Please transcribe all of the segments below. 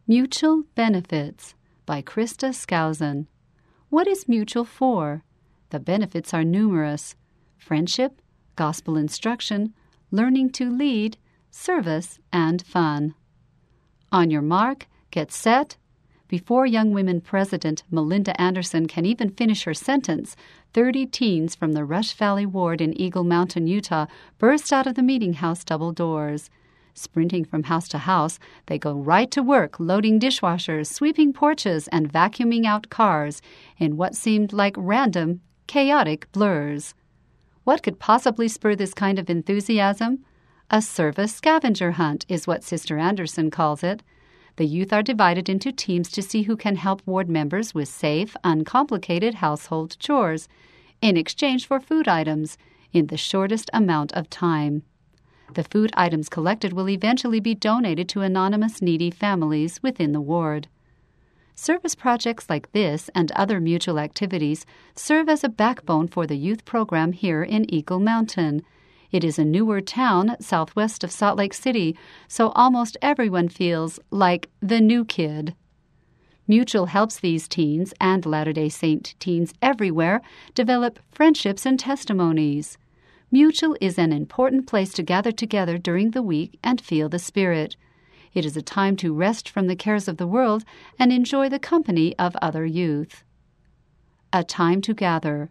Mutual Benefits by Krista Skousen. What is mutual for? The benefits are numerous: friendship, gospel instruction, learning to lead, service, and fun. On your mark, get set. Before Young Women President Melinda Anderson can even finish her sentence, 30 teens from the Rush Valley Ward in Eagle Mountain, Utah, burst out of the meeting house double doors. Sprinting from house to house, they go right to work loading dishwashers, sweeping porches, and vacuuming out cars in what seemed like random, chaotic blurs. What could possibly spur this kind of enthusiasm? A service scavenger hunt is what Sister Anderson calls it. The youth are divided into teams to see who can help ward members with safe, uncomplicated household chores in exchange for food items in the shortest amount of time. The food items collected will eventually be donated to anonymous needy families within the ward. Service projects like this and other mutual activities serve as a backbone for the youth program here in Eagle Mountain. It is a newer town southwest of Salt Lake City, so almost everyone feels like the new kid. Mutual helps these teens and Latter-day Saint teens everywhere develop friendships and testimonies. Mutual is an important place to gather together during the week and feel the Spirit. It is a time to rest from the cares of the world and enjoy the company of other youth. A time to gather.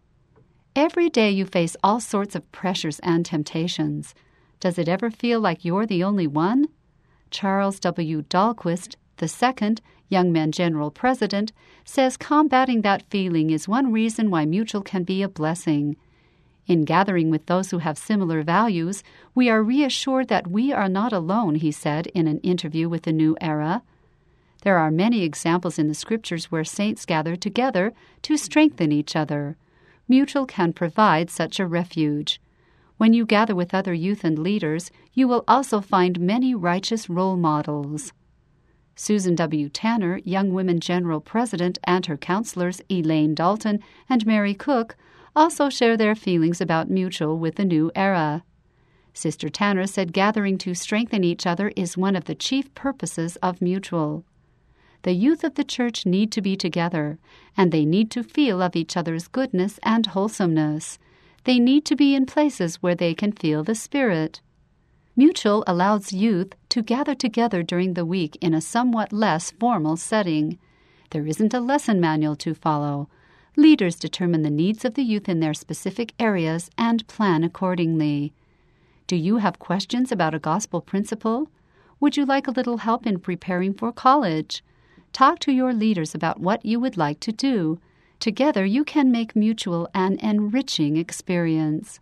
Every day you face all sorts of pressures and temptations. Does it ever feel like you're the only one? Charles W. Dahlquist, II, Young Men General President, says combating that feeling is one reason why Mutual can be a blessing. In gathering with those who have similar values, we are reassured that we are not alone, he said in an interview with the New Era. There are many examples in the Scriptures where saints gather together to strengthen each other. Mutual can provide such a refuge. When you gather with other youth and leaders, you will also find many righteous role models. Susan W. Tanner, Young Women General President, and her counselors Elaine Dalton and Mary Cook also share their feelings about Mutual with the New Era. Sister Tanner said gathering to strengthen each other is one of the chief purposes of Mutual. The youth of the church need to be together, and they need to feel of each other's goodness and wholesomeness. They need to be in places where they can feel the Spirit. Mutual allows youth to gather together during the week in a somewhat less formal setting. There isn't a lesson manual to follow. Leaders determine the needs of the youth in their specific areas and plan accordingly. Do you have questions about a gospel principle? Would you like a little help in preparing for college? Talk to your leaders about what you would like to do. Together you can make Mutual an enriching experience.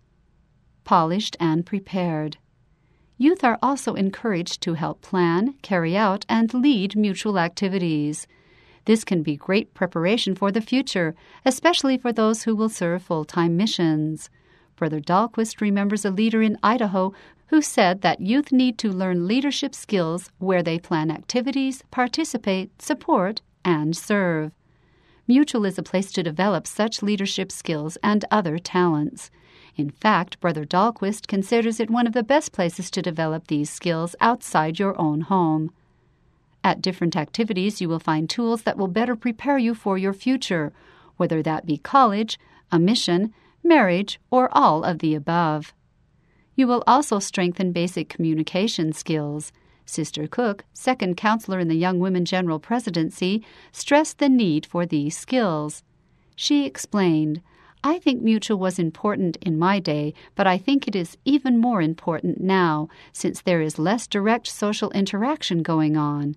Polished and prepared. Youth are also encouraged to help plan, carry out, and lead Mutual activities. This can be great preparation for the future, especially for those who will serve full-time missions. Brother Dahlquist remembers a leader in Idaho who said that youth need to learn leadership skills where they plan activities, participate, support, and serve. Mutual is a place to develop such leadership skills and other talents. In fact, Brother Dahlquist considers it one of the best places to develop these skills outside your own home. At different activities, you will find tools that will better prepare you for your future, whether that be college, a mission, marriage, or all of the above. You will also strengthen basic communication skills. Sister Cook, second counselor in the Young Women General Presidency, stressed the need for these skills. She explained, "I think Mutual was important in my day, but I think it is even more important now, since there is less direct social interaction going on."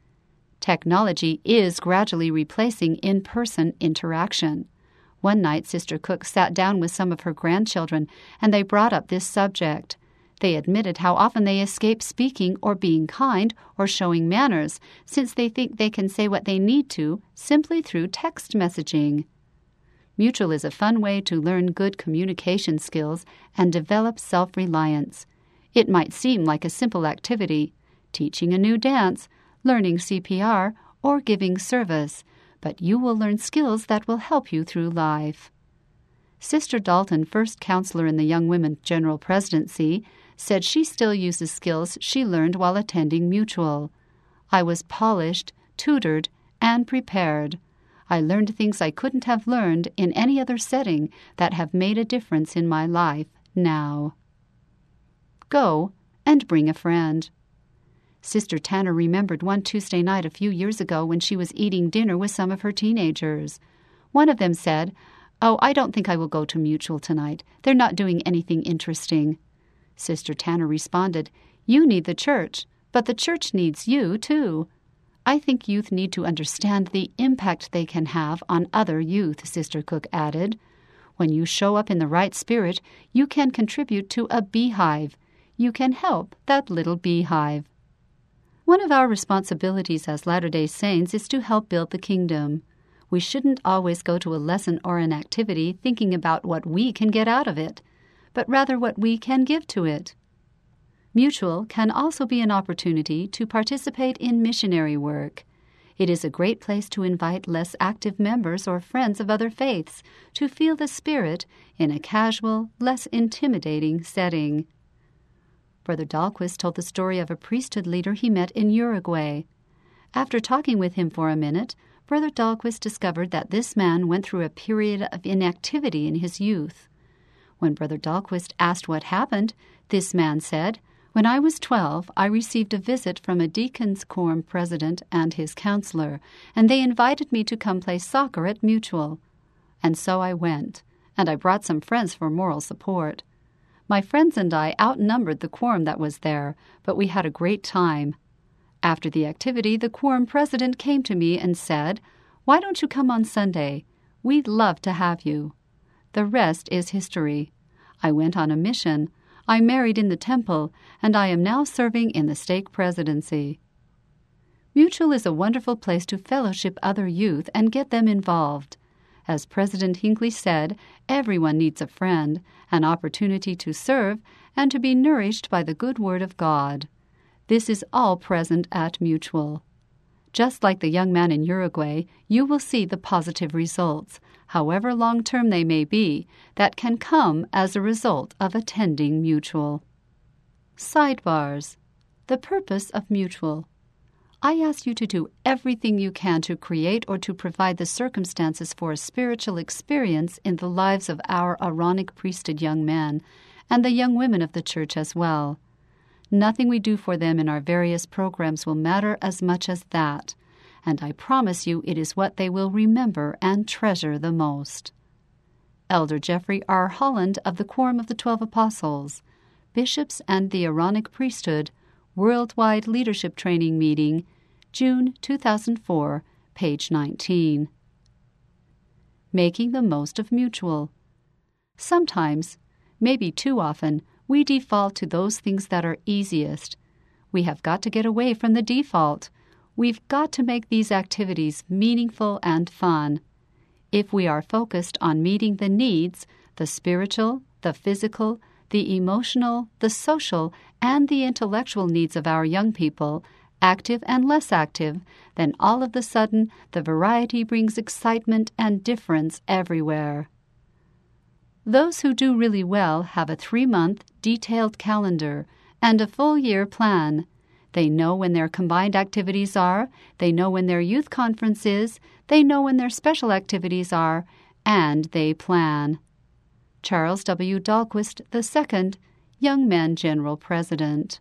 Technology is gradually replacing in-person interaction. One night, Sister Cook sat down with some of her grandchildren, and they brought up this subject. They admitted how often they escape speaking or being kind or showing manners, since they think they can say what they need to simply through text messaging. Mutual is a fun way to learn good communication skills and develop self-reliance. It might seem like a simple activity, teaching a new dance, learning CPR, or giving service, but you will learn skills that will help you through life. Sister Dalton, first counselor in the Young Women General Presidency, said she still uses skills she learned while attending Mutual. I was polished, tutored, and prepared. I learned things I couldn't have learned in any other setting that have made a difference in my life now. Go and bring a friend. Sister Tanner remembered one Tuesday night a few years ago when she was eating dinner with some of her teenagers. One of them said, "Oh, I don't think I will go to Mutual tonight. They're not doing anything interesting." Sister Tanner responded, "You need the church, but the church needs you, too." "I think youth need to understand the impact they can have on other youth," Sister Cook added. "When you show up in the right spirit, you can contribute to a beehive. You can help that little beehive." One of our responsibilities as Latter-day Saints is to help build the kingdom. We shouldn't always go to a lesson or an activity thinking about what we can get out of it, but rather what we can give to it. Mutual can also be an opportunity to participate in missionary work. It is a great place to invite less active members or friends of other faiths to feel the Spirit in a casual, less intimidating setting. Brother Dahlquist told the story of a priesthood leader he met in Uruguay. After talking with him for a minute, Brother Dahlquist discovered that this man went through a period of inactivity in his youth. When Brother Dahlquist asked what happened, this man said, "When I was 12, I received a visit from a deacon's quorum president and his counselor, and they invited me to come play soccer at Mutual. And so I went, and I brought some friends for moral support. My friends and I outnumbered the quorum that was there, but we had a great time. After the activity, the quorum president came to me and said, 'Why don't you come on Sunday? We'd love to have you.' The rest is history. I went on a mission. I married in the temple, and I am now serving in the stake presidency." Mutual is a wonderful place to fellowship other youth and get them involved. As President Hinckley said, everyone needs a friend, an opportunity to serve, and to be nourished by the good word of God. This is all present at Mutual. Just like the young man in Uruguay, you will see the positive results, however long-term they may be, that can come as a result of attending Mutual. Sidebars. The purpose of Mutual. I ask you to do everything you can to create or to provide the circumstances for a spiritual experience in the lives of our Aaronic priesthood young men and the young women of the church as well. Nothing we do for them in our various programs will matter as much as that, and I promise you it is what they will remember and treasure the most. Elder Jeffrey R. Holland of the Quorum of the 12 Apostles, Bishops and the Aaronic Priesthood, Worldwide Leadership Training Meeting, June 2004, page 19. Making the most of Mutual. Sometimes, maybe too often, we default to those things that are easiest. We have got to get away from the default. We've got to make these activities meaningful and fun. If we are focused on meeting the needs, the spiritual, the physical, the emotional, the social, and the intellectual needs of our young people, active and less active, then all of a sudden the variety brings excitement and difference everywhere. Those who do really well have a 3-month detailed calendar and a full-year plan. They know when their combined activities are, they know when their youth conference is, they know when their special activities are, and they plan. Charles W. Dahlquist II, Young Men General President.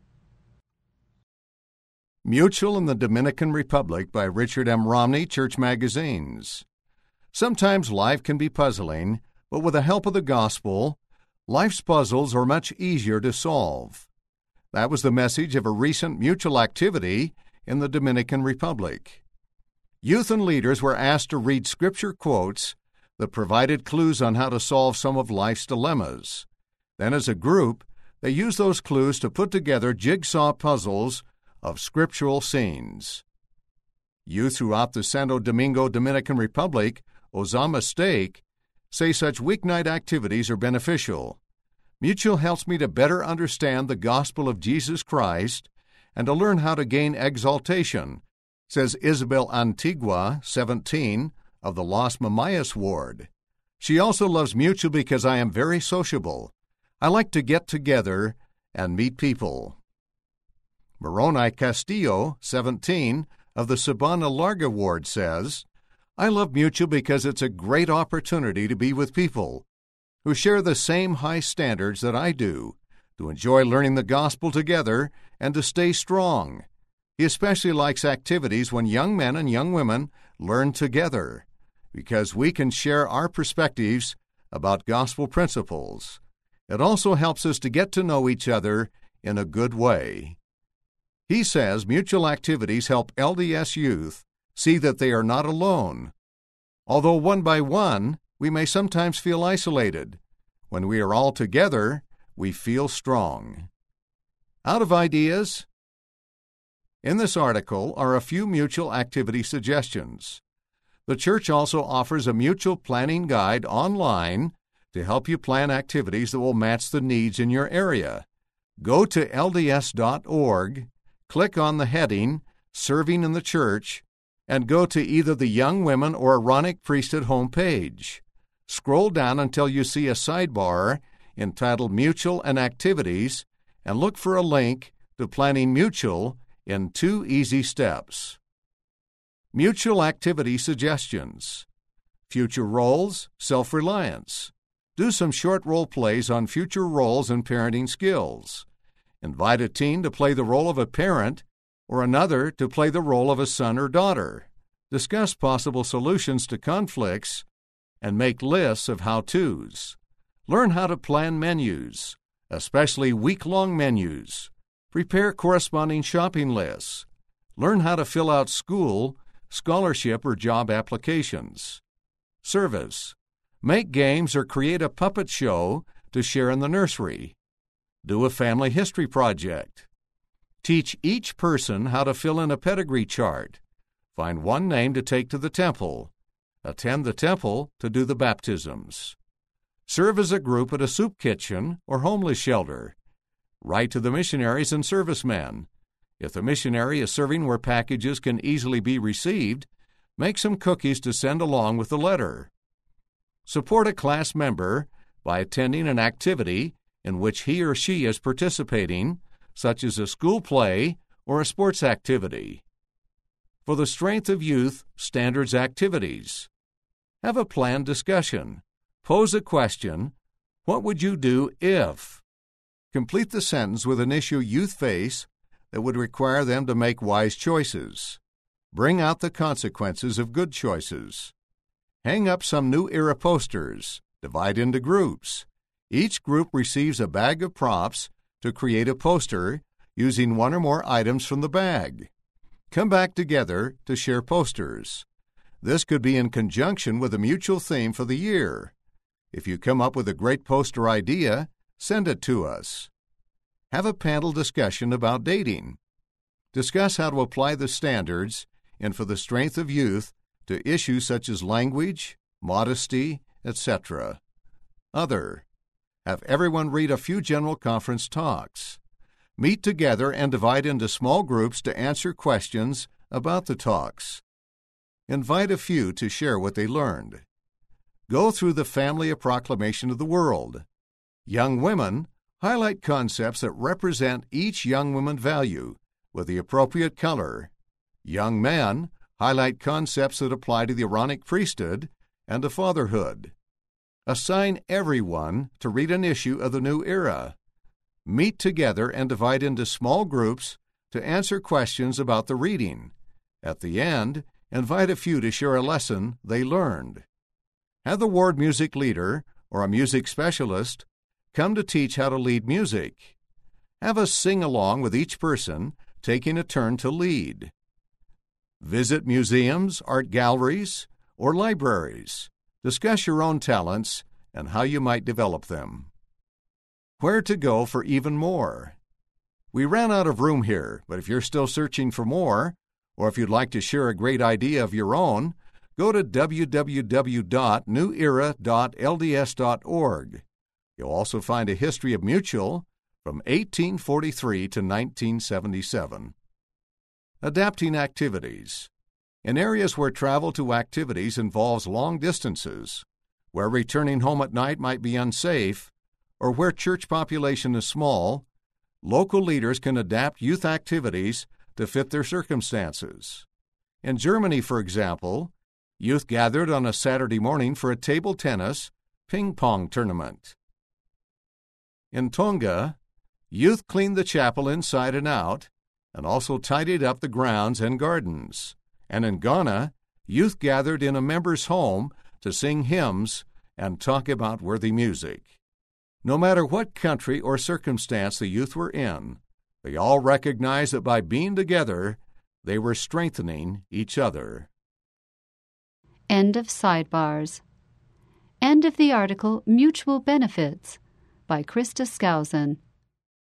Mutual in the Dominican Republic by Richard M. Romney, Church Magazines. Sometimes life can be puzzling, but with the help of the gospel, life's puzzles are much easier to solve. That was the message of a recent Mutual activity in the Dominican Republic. Youth and leaders were asked to read scripture quotes that provided clues on how to solve some of life's dilemmas. Then, as a group, they used those clues to put together jigsaw puzzles of scriptural scenes. Youth throughout the Santo Domingo Dominican Republic, Ozama Stake, say such weeknight activities are beneficial. Mutual helps me to better understand the gospel of Jesus Christ and to learn how to gain exaltation, says Isabel Antigua, 17, of the Las Mamayas ward. She also loves Mutual because I am very sociable. I like to get together and meet people. Moroni Castillo, 17, of the Sabana Larga Ward says, I love Mutual because it's a great opportunity to be with people who share the same high standards that I do, to enjoy learning the gospel together and to stay strong. He especially likes activities when young men and young women learn together, because we can share our perspectives about gospel principles. It also helps us to get to know each other in a good way. He says Mutual activities help LDS youth see that they are not alone. Although one by one, we may sometimes feel isolated. When we are all together, we feel strong. Out of ideas? In this article are a few Mutual activity suggestions. The church also offers a Mutual planning guide online to help you plan activities that will match the needs in your area. Go to lds.org, click on the heading, Serving in the Church, and go to either the Young Women or Aaronic Priesthood homepage. Scroll down until you see a sidebar entitled Mutual and Activities, and look for a link to Planning Mutual in 2 easy steps. Mutual activity suggestions. Future roles, self-reliance. Do some short role plays on future roles and parenting skills. Invite a teen to play the role of a parent or another to play the role of a son or daughter. Discuss possible solutions to conflicts and make lists of how-tos. Learn how to plan menus, especially week-long menus. Prepare corresponding shopping lists. Learn how to fill out school, scholarship, or job applications. Service. Make games or create a puppet show to share in the nursery. Do a family history project. Teach each person how to fill in a pedigree chart. Find one name to take to the temple. Attend the temple to do the baptisms. Serve as a group at a soup kitchen or homeless shelter. Write to the missionaries and servicemen. If the missionary is serving where packages can easily be received, make some cookies to send along with the letter. Support a class member by attending an activity in which he or she is participating, such as a school play or a sports activity. For the Strength of Youth Standards activities, have a planned discussion. Pose a question, what would you do if? Complete the sentence with an issue youth face that would require them to make wise choices. Bring out the consequences of good choices. Hang up some New Era posters. Divide into groups. Each group receives a bag of props to create a poster using one or more items from the bag. Come back together to share posters. This could be in conjunction with a Mutual theme for the year. If you come up with a great poster idea, send it to us. Have a panel discussion about dating. Discuss how to apply the standards and for the Strength of Youth to issues such as language, modesty, etc. Other. Have everyone read a few general conference talks. Meet together and divide into small groups to answer questions about the talks. Invite a few to share what they learned. Go through the Family a Proclamation of the World. Young women, highlight concepts that represent each young woman value with the appropriate color. Young men, highlight concepts that apply to the Aaronic priesthood and to fatherhood. Assign everyone to read an issue of the New Era. Meet together and divide into small groups to answer questions about the reading. At the end, invite a few to share a lesson they learned. Have the ward music leader or a music specialist come to teach how to lead music. Have us sing along with each person, taking a turn to lead. Visit museums, art galleries, or libraries. Discuss your own talents and how you might develop them. Where to go for even more? We ran out of room here, but if you're still searching for more, or if you'd like to share a great idea of your own, go to www.newera.lds.org. You'll also find a history of Mutual from 1843 to 1977. Adapting activities. In areas where travel to activities involves long distances, where returning home at night might be unsafe, or where church population is small, local leaders can adapt youth activities to fit their circumstances. In Germany, for example, youth gathered on a Saturday morning for a table tennis ping-pong tournament. In Tonga, youth cleaned the chapel inside and out and also tidied up the grounds and gardens. And in Ghana, youth gathered in a member's home to sing hymns and talk about worthy music. No matter what country or circumstance the youth were in, they all recognized that by being together, they were strengthening each other. End of sidebars. End of the article Mutual Benefits by Krista Skousen.